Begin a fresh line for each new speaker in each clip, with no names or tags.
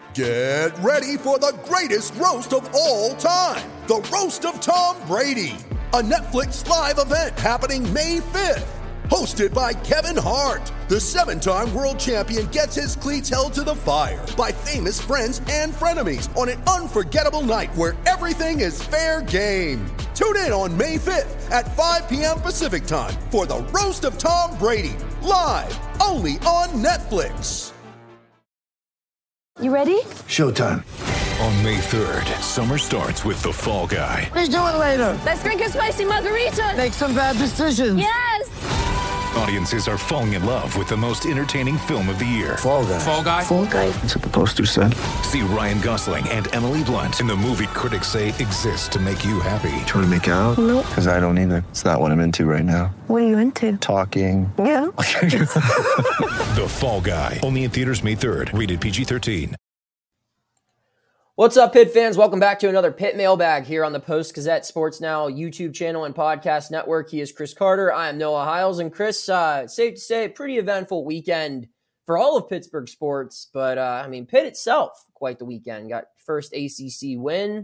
Get ready for the greatest roast of all time, the Roast of Tom Brady, a Netflix live event happening May 5th. Hosted by Kevin Hart, the 7-time world champion gets his cleats held to the fire by famous friends and frenemies on an unforgettable night where everything is fair game. Tune in on May 5th at 5 p.m. Pacific time for the Roast of Tom Brady, live only on Netflix.
You ready?
Showtime.
On May 3rd, summer starts with The Fall Guy.
Let's do it later.
Let's drink a spicy margarita.
Make some bad decisions.
Yes!
Audiences are falling in love with the most entertaining film of the year.
Fall Guy.
Fall Guy?
Fall Guy.
That's what the poster said.
See Ryan Gosling and Emily Blunt in the movie critics say exists to make you happy.
Trying to make it out?
Nope.
Because I don't either. It's not what I'm into right now.
What are you into?
Talking.
Yeah.
The Fall Guy. Only in theaters May 3rd. Rated PG-13.
What's up, Pitt fans? Welcome back to another Pitt Mailbag here on the Post-Gazette Sports Now YouTube channel and podcast network. He is Chris Carter. I am Noah Hiles. And Chris, safe to say, pretty eventful weekend for all of Pittsburgh sports. But, Pitt itself, quite the weekend. Got first ACC win.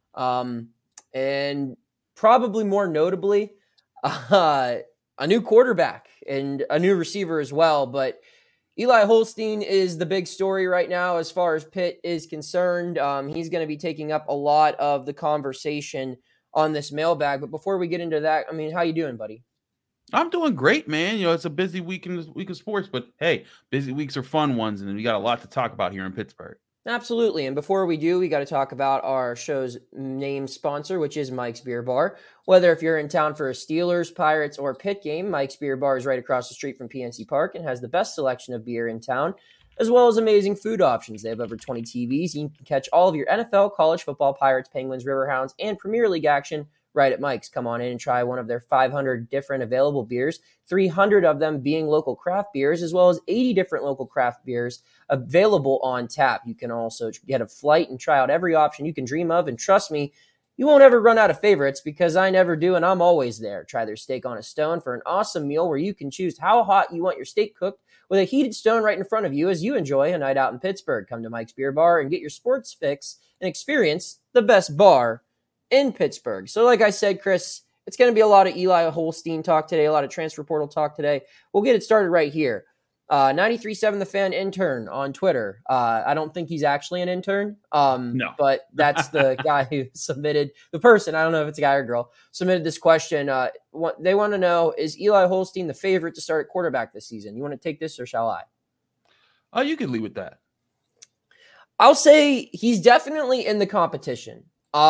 And probably more notably, a new quarterback and a new receiver as well. But Eli Holstein is the big story right now as far as Pitt is concerned. He's going to be taking up a lot of the conversation on this mailbag. But before we get into that, how you doing, buddy?
I'm doing great, man. It's a busy week of sports, but hey, busy weeks are fun ones, and we got a lot to talk about here in Pittsburgh.
Absolutely. And before we do, we got to talk about our show's name sponsor, which is Mike's Beer Bar. Whether if you're in town for a Steelers, Pirates, or Pitt game, Mike's Beer Bar is right across the street from PNC Park and has the best selection of beer in town, as well as amazing food options. They have over 20 TVs. You can catch all of your NFL, college football, Pirates, Penguins, Riverhounds, and Premier League action right at Mike's. Come on in and try one of their 500 different available beers, 300 of them being local craft beers, as well as 80 different local craft beers available on tap. You can also get a flight and try out every option you can dream of. And trust me, you won't ever run out of favorites because I never do, and I'm always there. Try their steak on a stone for an awesome meal where you can choose how hot you want your steak cooked with a heated stone right in front of you as you enjoy a night out in Pittsburgh. Come to Mike's Beer Bar and get your sports fix and experience the best bar in Pittsburgh. So like I said, Chris, it's going to be a lot of Eli Holstein talk today, a lot of transfer portal talk today. We'll get it started right here. 93.7 The Fan intern on Twitter. I don't think he's actually an intern.
No.
But that's the guy who submitted, the person, I don't know if it's a guy or girl, submitted this question. They want to know, is Eli Holstein the favorite to start at quarterback this season? You want to take this or shall I?
You can lead with that.
I'll say he's definitely in the competition.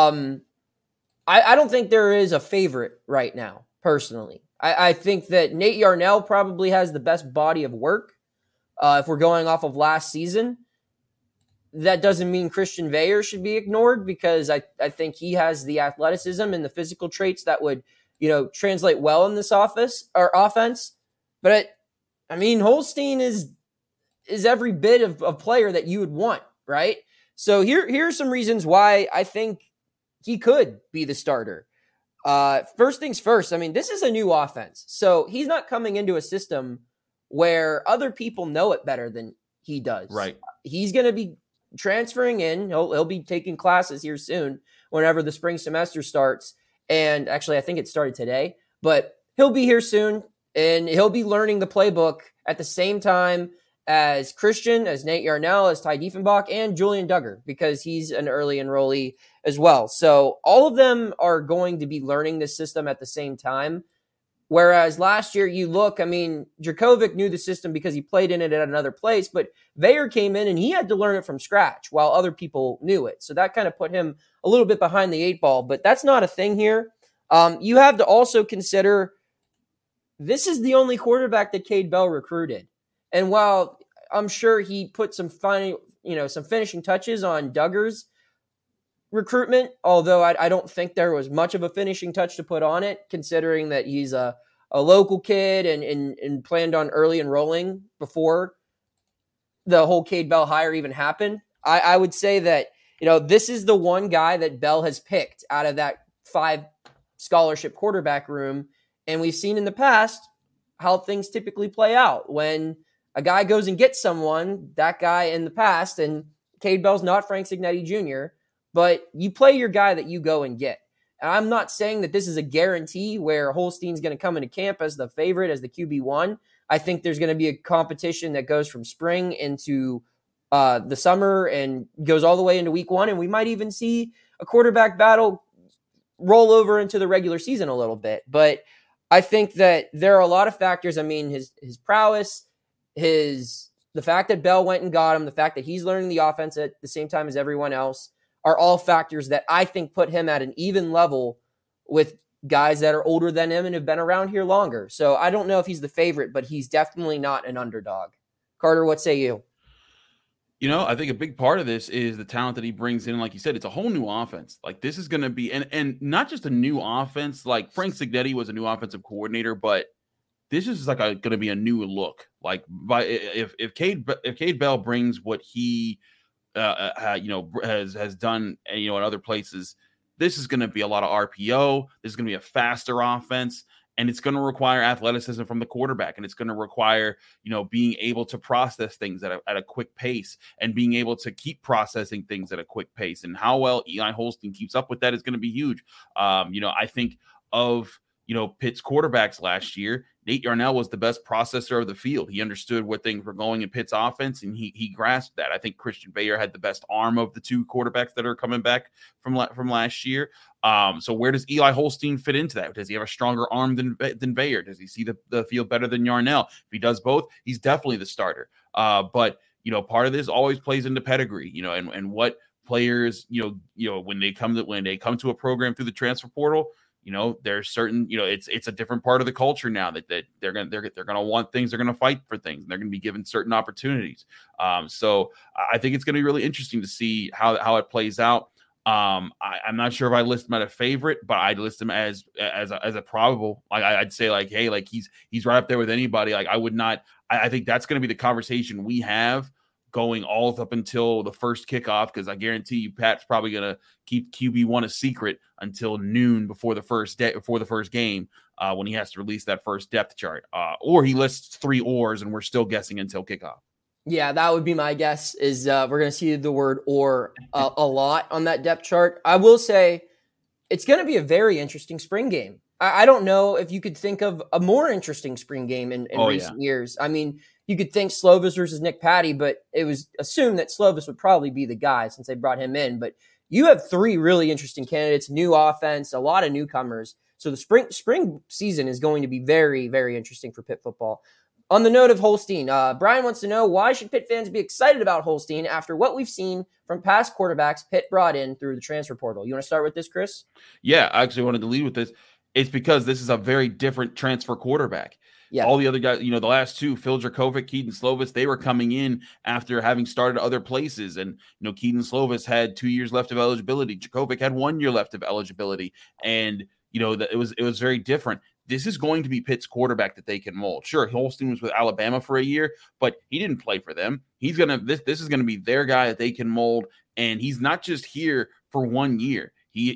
I don't think there is a favorite right now, personally. I think that Nate Yarnell probably has the best body of work. If we're going off of last season, that doesn't mean Christian Veilleux should be ignored because I think he has the athleticism and the physical traits that would, translate well in this offense. But Holstein is every bit of player that you would want, right? So here's some reasons why I think he could be the starter. First things first, this is a new offense. So he's not coming into a system where other people know it better than he does.
Right.
He's going to be transferring in. He'll be taking classes here soon whenever the spring semester starts. And actually, I think it started today. But he'll be here soon, and he'll be learning the playbook at the same time as Christian, as Nate Yarnell, as Ty Diefenbach, and Julian Duggar, because he's an early enrollee as well. So all of them are going to be learning this system at the same time. Whereas last year, you look, Dracovic knew the system because he played in it at another place, but Veilleux came in and he had to learn it from scratch while other people knew it. So that kind of put him a little bit behind the eight ball, but that's not a thing here. You have to also consider this is the only quarterback that Cade Bell recruited. And while I'm sure he put some finishing touches on Duggar's recruitment, although I don't think there was much of a finishing touch to put on it, considering that he's a local kid and planned on early enrolling before the whole Cade Bell hire even happened. I would say that, this is the one guy that Bell has picked out of that 5 scholarship quarterback room. And we've seen in the past how things typically play out when a guy goes and gets someone, that guy in the past, and Cade Bell's not Frank Cignetti Jr., but you play your guy that you go and get. And I'm not saying that this is a guarantee where Holstein's going to come into camp as the favorite, as the QB1. I think there's going to be a competition that goes from spring into the summer and goes all the way into week 1. And we might even see a quarterback battle roll over into the regular season a little bit. But I think that there are a lot of factors. I mean, his prowess, the fact that Bell went and got him, the fact that he's learning the offense at the same time as everyone else are all factors that I think put him at an even level with guys that are older than him and have been around here longer. So I don't know if he's the favorite, but he's definitely not an underdog. Carter, what say you?
You know, I think a big part of this is the talent that he brings in. Like you said, it's a whole new offense. Like this is going to be, and not just a new offense. Like Frank Cignetti was a new offensive coordinator, but this is like going to be a new look. Like if Cade Bell brings what he has done, in other places, this is going to be a lot of RPO. This is going to be a faster offense. And it's going to require athleticism from the quarterback. And it's going to require, being able to process things at a quick pace and being able to keep processing things at a quick pace. And how well Eli Holstein keeps up with that is going to be huge. I think of, Pitt's quarterbacks last year. Nate Yarnell was the best processor of the field. He understood where things were going in Pitt's offense, and he grasped that. I think Christian Bayer had the best arm of the two quarterbacks that are coming back from last year. So where does Eli Holstein fit into that? Does he have a stronger arm than Bayer? Does he see the field better than Yarnell? If he does both, he's definitely the starter. But part of this always plays into peggree, and what players, when they come to a program through the transfer portal. There's certain, it's a different part of the culture now that they're going to want things. They're going to fight for things. And they're going to be given certain opportunities. So I think it's going to be really interesting to see how it plays out. I'm not sure if I list him as a favorite, but I'd list him as a probable. Like I'd say like, hey, like he's right up there with anybody. Like I would not. I think that's going to be the conversation we have going all up until the first kickoff, because I guarantee you Pat's probably going to keep QB1 a secret until noon before the first game when he has to release that first depth chart. Or he lists 3 ors and we're still guessing until kickoff.
Yeah, that would be my guess is we're going to see the word or a lot on that depth chart. I will say it's going to be a very interesting spring game. I don't know if you could think of a more interesting spring game in recent years. I mean, you could think Slovis versus Nick Patty, but it was assumed that Slovis would probably be the guy since they brought him in. But you have 3 really interesting candidates, new offense, a lot of newcomers. So the spring season is going to be very, very interesting for Pitt football. On the note of Holstein, Brian wants to know, why should Pitt fans be excited about Holstein after what we've seen from past quarterbacks Pitt brought in through the transfer portal? You want to start with this, Chris?
Yeah, I actually wanted to lead with this. It's because this is a very different transfer quarterback. Yeah. All the other guys, the last 2, Phil Dracovic, Keaton Slovis, they were coming in after having started other places. And, Keaton Slovis had 2 years left of eligibility. Dracovic had 1 year left of eligibility. And, it was very different. This is going to be Pitt's quarterback that they can mold. Sure, Holstein was with Alabama for a year, but he didn't play for them. This is going to be their guy that they can mold. And he's not just here for 1 year.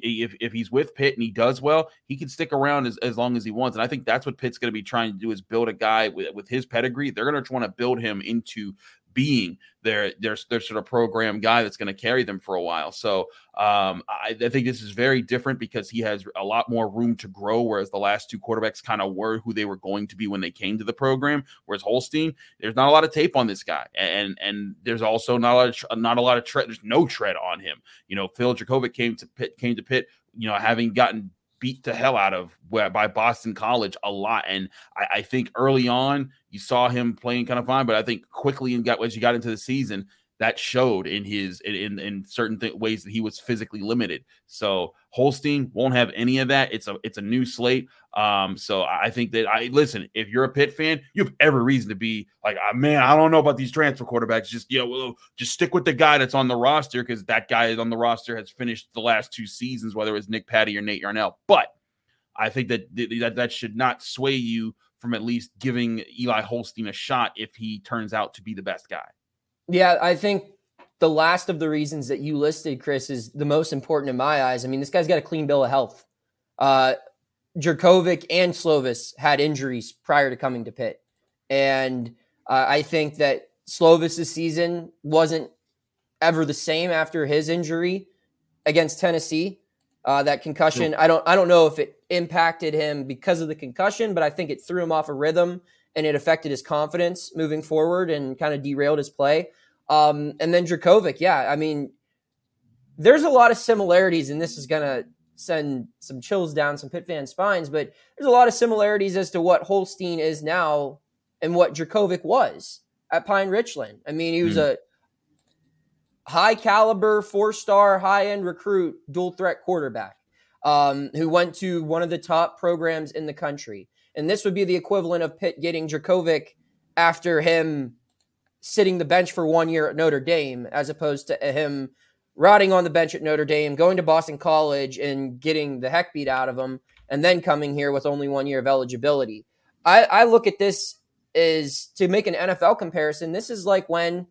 If he's with Pitt and he does well, he can stick around as long as he wants. And I think that's what Pitt's going to be trying to do, is build a guy with his pedigree. They're going to want to build him into being their sort of program guy that's going to carry them for a while. So I think this is very different because he has a lot more room to grow, whereas the last 2 quarterbacks kind of were who they were going to be when they came to the program. Whereas Holstein, there's not a lot of tape on this guy, and there's also not a lot of tread. There's no tread on him. Phil Dracovic came to Pitt, having gotten beat to hell out of by Boston College a lot. And I think early on you saw him playing kind of fine, but I think quickly as you got into the season, that showed in certain ways that he was physically limited. So Holstein won't have any of that. It's a new slate. So I think that listen, if you're a Pitt fan, you have every reason to be like, man, I don't know about these transfer quarterbacks. Just, just stick with the guy that's on the roster, because that guy on the roster has finished the last 2 seasons, whether it's Nick Patty or Nate Yarnell. But I think that should not sway you from at least giving Eli Holstein a shot if he turns out to be the best guy.
Yeah, I think the last of the reasons that you listed, Chris, is the most important in my eyes. I mean, this guy's got a clean bill of health. Dracovic and Slovis had injuries prior to coming to Pitt. And I think that Slovis's season wasn't ever the same after his injury against Tennessee. That concussion, I don't know if it impacted him because of the concussion, but I think it threw him off a rhythm and it affected his confidence moving forward and kind of derailed his play. And then Dracovic, I mean, there's a lot of similarities, and this is going to send some chills down some Pitt fan spines, but there's a lot of similarities as to what Holstein is now and what Dracovic was at Pine Richland. I mean, he was a high caliber, 4-star, high-end recruit, dual threat quarterback who went to one of the top programs in the country. And this would be the equivalent of Pitt getting Dracovic after him sitting the bench for 1 year at Notre Dame, as opposed to him rotting on the bench at Notre Dame, going to Boston College and getting the heck beat out of him, and then coming here with only 1 year of eligibility. I look at this as, to make an NFL comparison, this is like when,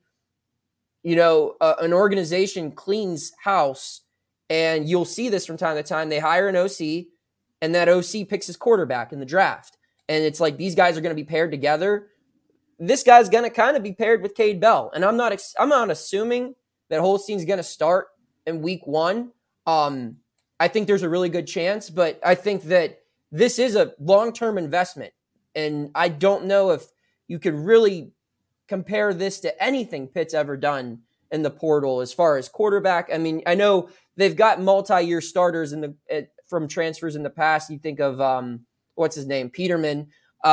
an organization cleans house, and you'll see this from time to time. They hire an OC, and that OC picks his quarterback in the draft. And it's like these guys are going to be paired together. This guy's going to kind of be paired with Cade Bell. And I'm not assuming that Holstein's going to start in week 1. I think there's a really good chance, but I think that this is a long-term investment. And I don't know if you could really compare this to anything Pitt's ever done in the portal as far as quarterback. I mean, I know they've got multi-year starters from transfers in the past. You think of, what's his name? Peterman.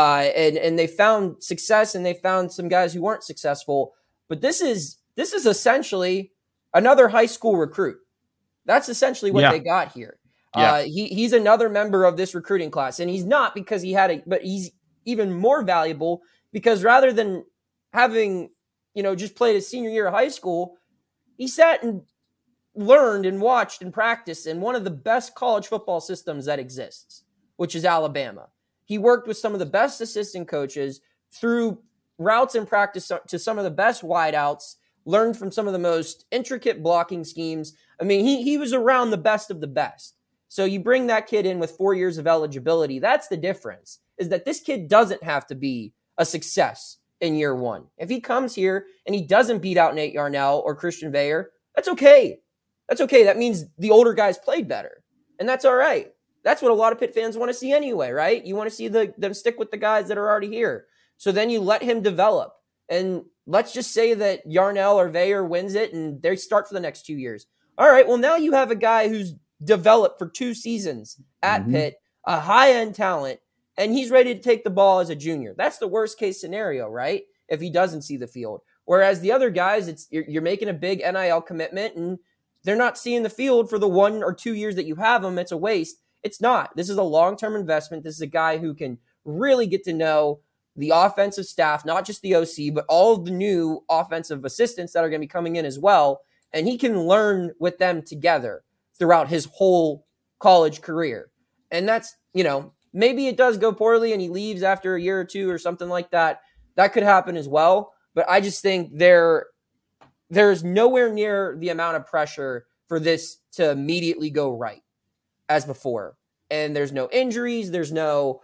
And they found success, and they found some guys who weren't successful. But this is essentially another high school recruit. That's essentially what they got here. Yeah. He's another member of this recruiting class, and he's not because but he's even more valuable because rather than having, just played his senior year of high school, he sat and learned and watched and practiced in one of the best college football systems that exists, which is Alabama. He worked with some of the best assistant coaches, through routes and practice to some of the best wideouts, learned from some of the most intricate blocking schemes. I mean, he was around the best of the best. So you bring that kid in with 4 years of eligibility. That's the difference, is that this kid doesn't have to be a success in year 1. If he comes here and he doesn't beat out Nate Yarnell or Christian Veyer, that's okay. That's okay. That means the older guys played better, and that's all right. That's what a lot of Pitt fans want to see anyway, right? You want to see them stick with the guys that are already here. So then you let him develop. And let's just say that Yarnell or Veyer wins it and they start for the next 2 years. All right, well, now you have a guy who's developed for 2 seasons at Pitt, a high-end talent, and he's ready to take the ball as a junior. That's the worst-case scenario, right? If he doesn't see the field. Whereas the other guys, you're making a big NIL commitment, and they're not seeing the field for the 1 or 2 years that you have them. It's a waste. It's not. This is a long-term investment. This is a guy who can really get to know the offensive staff, not just the OC, but all of the new offensive assistants that are going to be coming in as well. And he can learn with them together throughout his whole college career. And that's, maybe it does go poorly and he leaves after a year or 2 or something like that. That could happen as well. But I just think there's nowhere near the amount of pressure for this to immediately go right as before. And there's no injuries. There's no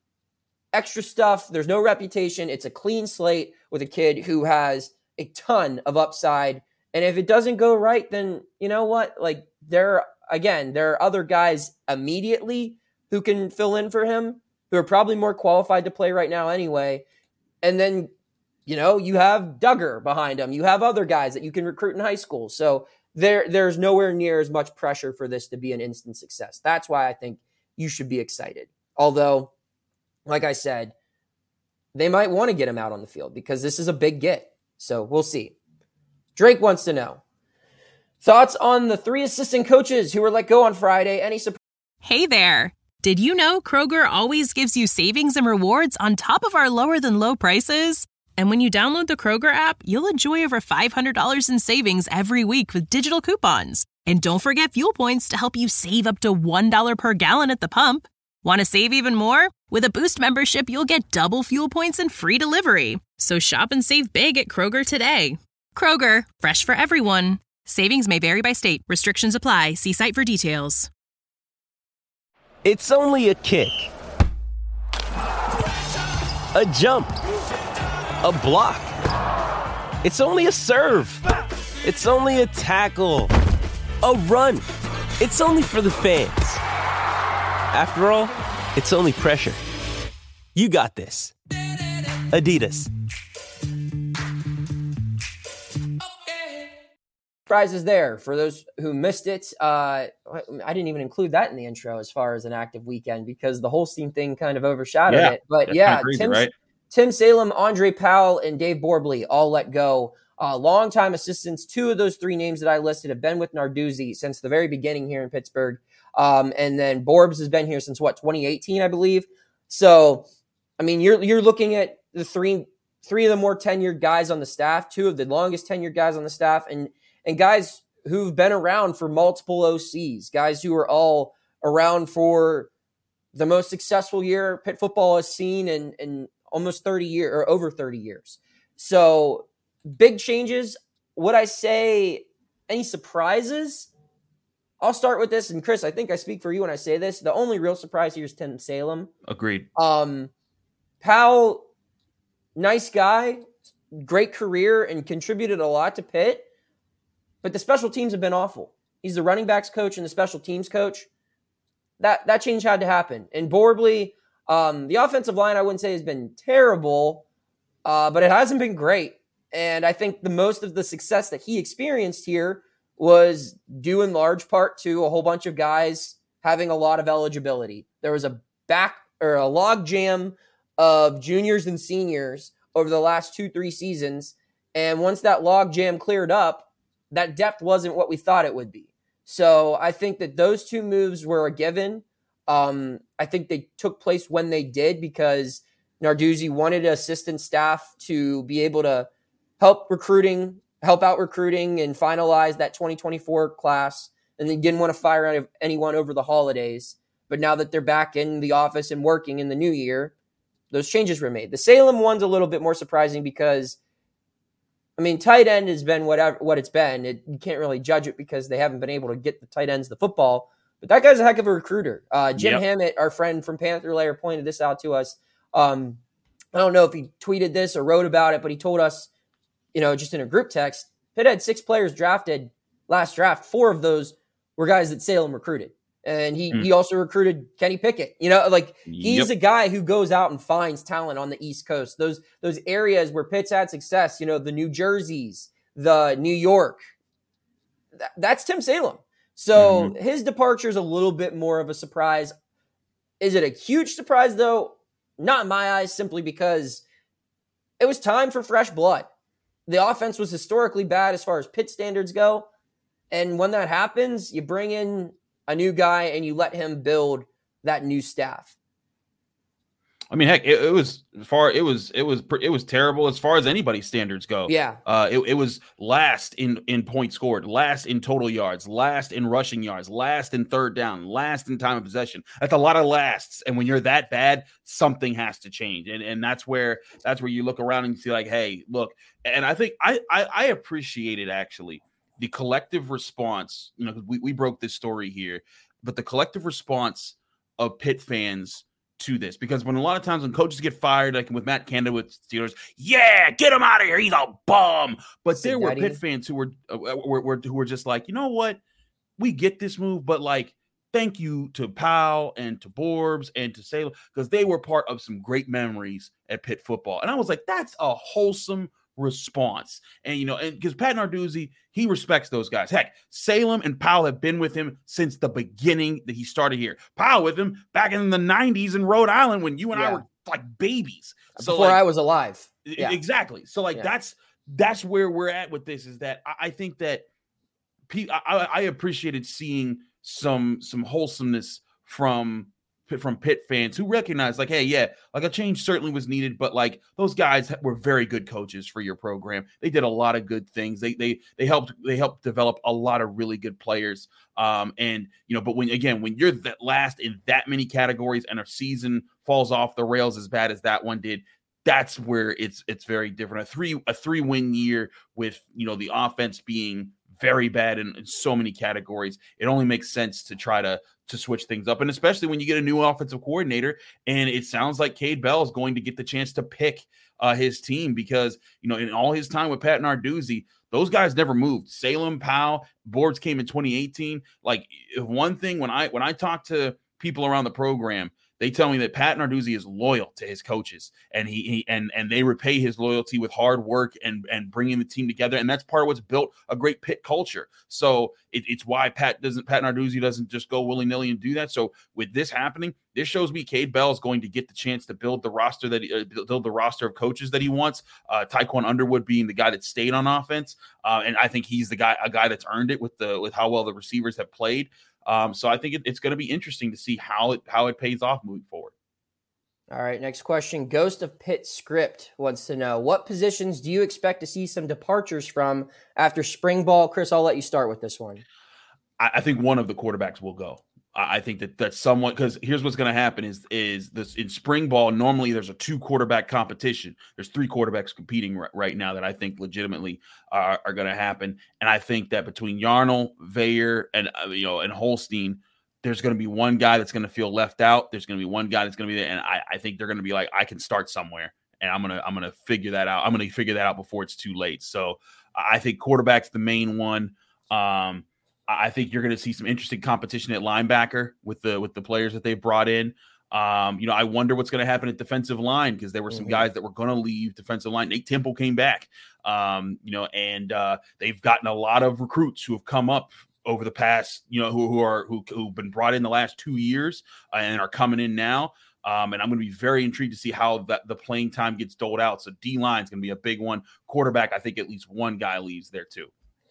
extra stuff. There's no reputation. It's a clean slate with a kid who has a ton of upside. And if it doesn't go right, then you know what? Like there are other guys immediately who can fill in for him, who are probably more qualified to play right now anyway. And then, you have Duggar behind him. You have other guys that you can recruit in high school. So there's nowhere near as much pressure for this to be an instant success. That's why I think you should be excited. Although, like I said, they might want to get him out on the field because this is a big get. So we'll see. Drake wants to know thoughts on the 3 assistant coaches who were let go on Friday. Any surprise?
Hey there. Did you know Kroger always gives you savings and rewards on top of our lower than low prices? And when you download the Kroger app, you'll enjoy over $500 in savings every week with digital coupons. And don't forget fuel points to help you save up to $1 per gallon at the pump. Want to save even more? With a Boost membership, you'll get double fuel points and free delivery. So shop and save big at Kroger today. Kroger, fresh for everyone. Savings may vary by state. Restrictions apply. See site for details.
It's only a kick, a jump, a block. It's only a serve. It's only a tackle, a run. It's only for the fans. After all, it's only pressure. You got this. Adidas.
Prizes there for those who missed it. I didn't even include that in the intro as far as an active weekend because the Holstein thing kind of overshadowed it. But yeah,
crazy,
Tim Salem, Andre Powell, and Dave Borbley all let go. Longtime assistants. 2 of those 3 names that I listed have been with Narduzzi since the very beginning here in Pittsburgh. And then Borbs has been here since 2018, I believe. So, I mean, you're looking at the three of the more tenured guys on the staff, 2 of the longest tenured guys on the staff, and guys who've been around for multiple OCs, guys who are all around for the most successful year Pitt football has seen in almost 30 years or over 30 years. So big changes. Would I say any surprises? I'll start with this. And Chris, I think I speak for you when I say this. The only real surprise here is Tim Salem.
Agreed.
Powell, nice guy, great career, and contributed a lot to Pitt. But the special teams have been awful. He's the running backs coach and the special teams coach. That change had to happen. And Borbley, the offensive line, I wouldn't say has been terrible, but it hasn't been great. And I think the most of the success that he experienced here was due in large part to a whole bunch of guys having a lot of eligibility. There was a log jam of juniors and seniors over the last 2-3 seasons. And once that log jam cleared up, that depth wasn't what we thought it would be. So I think that those 2 moves were a given. I think they took place when they did because Narduzzi wanted assistant staff to be able to help out recruiting and finalize that 2024 class. And they didn't want to fire anyone over the holidays. But now that they're back in the office and working in the new year, those changes were made. The Salem one's a little bit more surprising because tight end has been what it's been. You can't really judge it because they haven't been able to get the tight ends the football. But that guy's a heck of a recruiter. Jim Hammett, our friend from Panther Lair, pointed this out to us. I don't know if he tweeted this or wrote about it, but he told us, just in a group text, Pitt had 6 players drafted last draft. 4 of those were guys that Salem recruited. And he also recruited Kenny Pickett. He's a guy who goes out and finds talent on the East Coast. Those areas where Pitt's had success, the New Jerseys, the New York. That's Tim Salem. So his departure is a little bit more of a surprise. Is it a huge surprise, though? Not in my eyes, simply because it was time for fresh blood. The offense was historically bad as far as Pitt standards go. And when that happens, you bring in a new guy and you let him build that new staff.
Heck, it was terrible as far as anybody's standards go.
Yeah.
It was last in points scored, last in total yards, last in rushing yards, last in third down, last in time of possession. That's a lot of lasts. And when you're that bad, something has to change. And that's where you look around and you see hey, look. And I think I appreciated actually the collective response, we broke this story here, but the collective response of Pitt fans to this, because when a lot of times when coaches get fired, like with Matt Canada with Steelers, get him out of here, he's a bum. But there were Pitt fans who were just like, you know what, we get this move, but thank you to Powell and to Borbs and to Salem because they were part of some great memories at Pitt football. And I was like, that's a wholesome response. And and because Pat Narduzzi, he respects those guys. Heck, Salem and Powell have been with him since the beginning that he started here. Powell with him back in the 90s in Rhode Island when you and I were like babies. So
before I was alive.
Yeah. Exactly. So that's where we're at with this, is that I think that I appreciated seeing some wholesomeness from Pitt fans who recognize a change certainly was needed, but those guys were very good coaches for your program. They did a lot of good things. They helped develop a lot of really good players. But when you're that last in that many categories and a season falls off the rails as bad as that one did, that's where it's very different. A 3-win year with the offense being very bad in so many categories. It only makes sense to try to switch things up. And especially when you get a new offensive coordinator, and it sounds like Cade Bell is going to get the chance to pick his team, because, in all his time with Pat Narduzzi, those guys never moved. Salem, Powell, Boards came in 2018. Like, one thing, when I talk to people around the program, they tell me that Pat Narduzzi is loyal to his coaches, and and they repay his loyalty with hard work and bringing the team together. And that's part of what's built a great Pitt culture. So it's why Pat Narduzzi doesn't just go willy-nilly and do that. So with this happening, this shows me Cade Bell is going to get the chance to build the roster build the roster of coaches that he wants. Tyquan Underwood being the guy that stayed on offense, and I think he's a guy that's earned it with how well the receivers have played. So I think it's going to be interesting to see how it pays off moving forward.
All right, next question. Ghost of Pitt Script wants to know, what positions do you expect to see some departures from after spring ball? Chris, I'll let you start with this one.
I think one of the quarterbacks will go. I think that's somewhat, because here's what's going to happen is this in spring ball. Normally there's a 2 quarterback competition. There's 3 quarterbacks competing right now that I think legitimately are going to happen. And I think that between Yarnell, Veyer, and Holstein, there's going to be one guy that's going to feel left out. There's going to be one guy that's going to be there. And I think they're going to be like, I can start somewhere, and I'm going to figure that out. I'm going to figure that out before it's too late. So I think quarterback's the main one. I think you're going to see some interesting competition at linebacker with the players that they've brought in. I wonder what's going to happen at defensive line, because there were some guys that were going to leave defensive line. Nate Temple came back, and they've gotten a lot of recruits who have come up over the past, who've been brought in the last 2 years and are coming in now. And I'm going to be very intrigued to see how the playing time gets doled out. So D-line is going to be a big one. Quarterback, I think at least one guy leaves there too.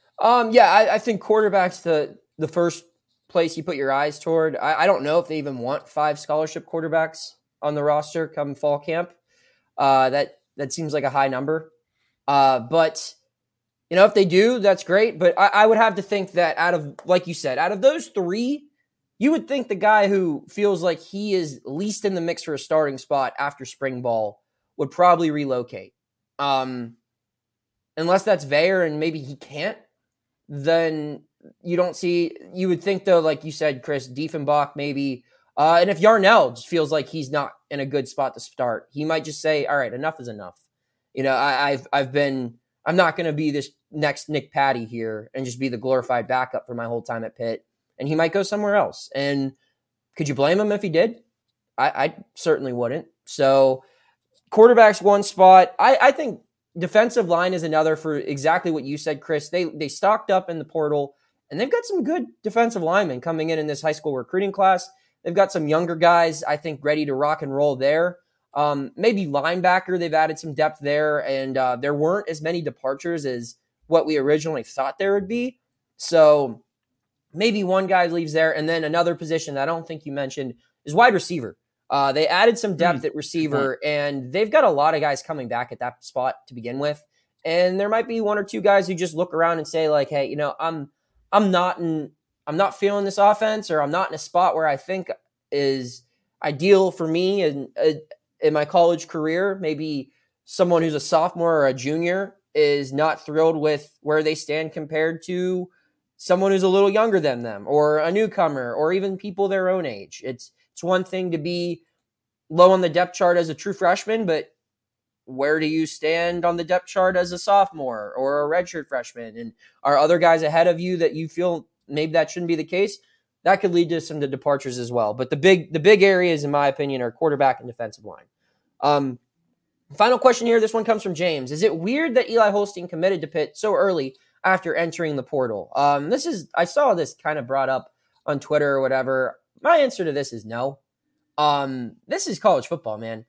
I think quarterback's the first place you put your eyes toward. I don't know if they even want 5 scholarship quarterbacks on the roster come fall camp. That seems like a high number. But if they do, that's great. But I would have to think that out of those 3, you would think the guy who feels like he is least in the mix for a starting spot after spring ball would probably relocate. Unless that's Veyer and maybe he can't. Then you would think, though, like you said, Chris, Diefenbach maybe. And if Yarnell just feels like he's not in a good spot to start, he might just say, all right, enough is enough. I'm not going to be this next Nick Patty here and just be the glorified backup for my whole time at Pitt. And he might go somewhere else. And could you blame him if he did? I certainly wouldn't. So quarterback's one spot. I think defensive line is another for exactly what you said, Chris. They stocked up in the portal, and they've got some good defensive linemen coming in this high school recruiting class. They've got some younger guys, I think, ready to rock and roll there. Maybe linebacker, they've added some depth there, and there weren't as many departures as what we originally thought there would be. So maybe one guy leaves there, and then another position that I don't think you mentioned is wide receiver. They added some depth at receiver, and they've got a lot of guys coming back at that spot to begin with. And there might be 1 or 2 guys who just look around and say, like, hey, I'm not feeling this offense, or I'm not in a spot where I think is ideal for me in my college career. Maybe someone who's a sophomore or a junior is not thrilled with where they stand compared to someone who's a little younger than them, or a newcomer, or even people their own age. It's one thing to be low on the depth chart as a true freshman, but where do you stand on the depth chart as a sophomore or a redshirt freshman? And are other guys ahead of you that you feel maybe that shouldn't be the case? That could lead to some departures as well. But the big areas, in my opinion, are quarterback and defensive line. Final question here. This one comes from James. Is it weird that Eli Holstein committed to Pitt so early after entering the portal? I saw this kind of brought up on Twitter or whatever. My answer to this is no. This is college football, man.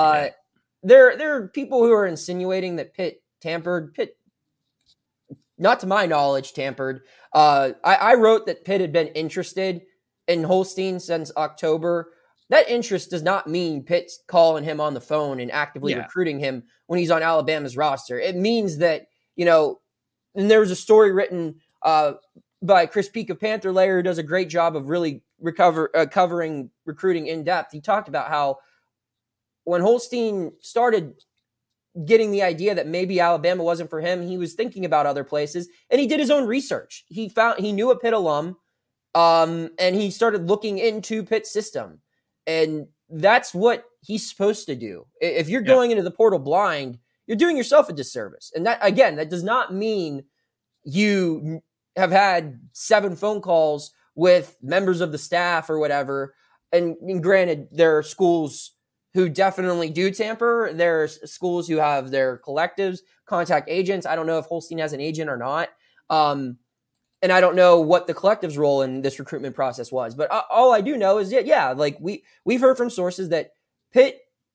There are people who are insinuating that Pitt tampered. Pitt, not to my knowledge, tampered. I wrote that Pitt had been interested in Holstein since October. That interest does not mean Pitt's calling him on the phone and actively recruiting him when he's on Alabama's roster. It means that, and there was a story written by Chris Peak of Panther Layer, who does a great job of really covering recruiting in depth. He talked about how when Holstein started getting the idea that maybe Alabama wasn't for him. He was thinking about other places, and he did his own research. He knew a Pitt alum, and he started looking into Pitt's system. And that's what he's supposed to do. If you're going into the portal blind, you're doing yourself a disservice. And that, again, that does not mean you have had 7 phone calls with members of the staff or whatever. And granted, there are schools who definitely do tamper. There's schools who have their collectives, contact agents. I don't know if Holstein has an agent or not. And I don't know what the collective's role in this recruitment process was. But all I do know is, like we've heard from sources that Pitt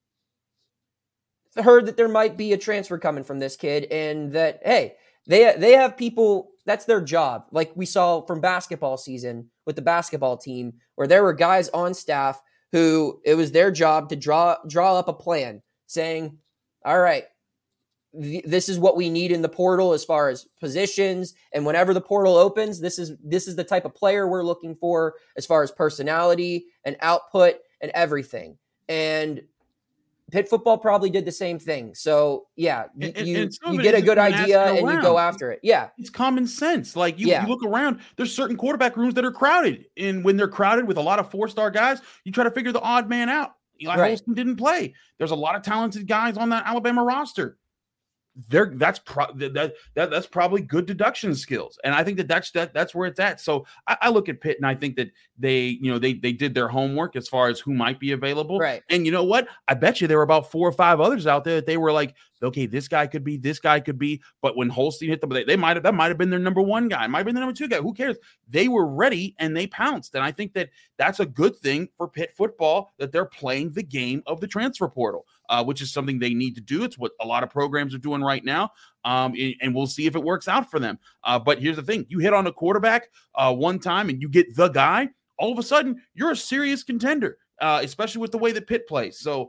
heard that there might be a transfer coming from this kid, and that, hey, they have people, that's their job. Like we saw from basketball season with the basketball team, where there were guys on staff who it was their job to draw up a plan saying, all right, this is what we need in the portal as far as positions. And whenever the portal opens, this is the type of player we're looking for as far as personality and output and everything. And Pitt football probably did the same thing. So yeah, you get a good idea and you go after it. Yeah.
It's common sense. Like you look around, there's certain quarterback rooms that are crowded. And when they're crowded with a lot of 4-star guys, you try to figure the odd man out. Eli Holston didn't play. There's a lot of talented guys on that Alabama roster. That's probably good deduction skills, and I think that's where it's at. So I look at Pitt and I think that they did their homework as far as who might be available.
Right.
And you know what? I bet you there were about 4 or 5 others out there that they were like, okay, this guy could be. But when Holstein hit them, that might have been their number 1 guy, might have been the number 2 guy. Who cares? They were ready and they pounced. And I think that that's a good thing for Pitt football, that they're playing the game of the transfer portal, which is something they need to do. It's what a lot of programs are doing right now. And we'll see if it works out for them. But here's the thing. You hit on a quarterback one time and you get the guy, all of a sudden you're a serious contender, especially with the way that Pitt plays. So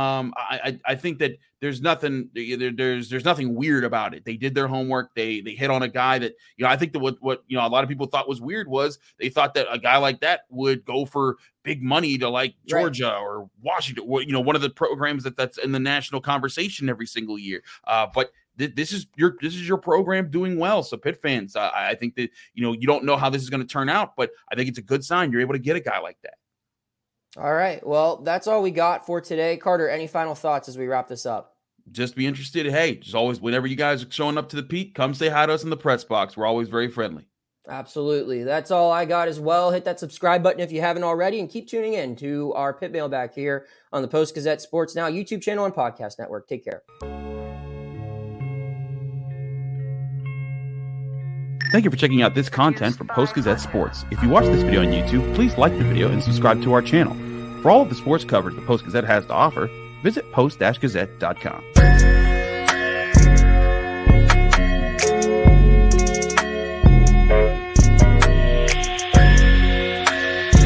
I think that there's nothing weird about it. They did their homework. They hit on a guy that, I think that what a lot of people thought was weird was they thought that a guy like that would go for big money to like Georgia or Washington, one of the programs that's in the national conversation every single year. But this is your program doing well. So Pitt fans, I think that, you don't know how this is going to turn out, but I think it's a good sign you're able to get a guy like that.
All right. Well, that's all we got for today. Carter, any final thoughts as we wrap this up?
Just be interested. Hey, just always, whenever you guys are showing up to the Peak, come say hi to us in the press box. We're always very friendly.
Absolutely. That's all I got as well. Hit that subscribe button if you haven't already, and keep tuning in to our Pitt Mailbag here on the Post-Gazette Sports Now YouTube channel and podcast network. Take care.
Thank you for checking out this content from Post-Gazette Sports. If you watch this video on YouTube, please like the video and subscribe to our channel. For all of the sports coverage the Post-Gazette has to offer, visit post-gazette.com.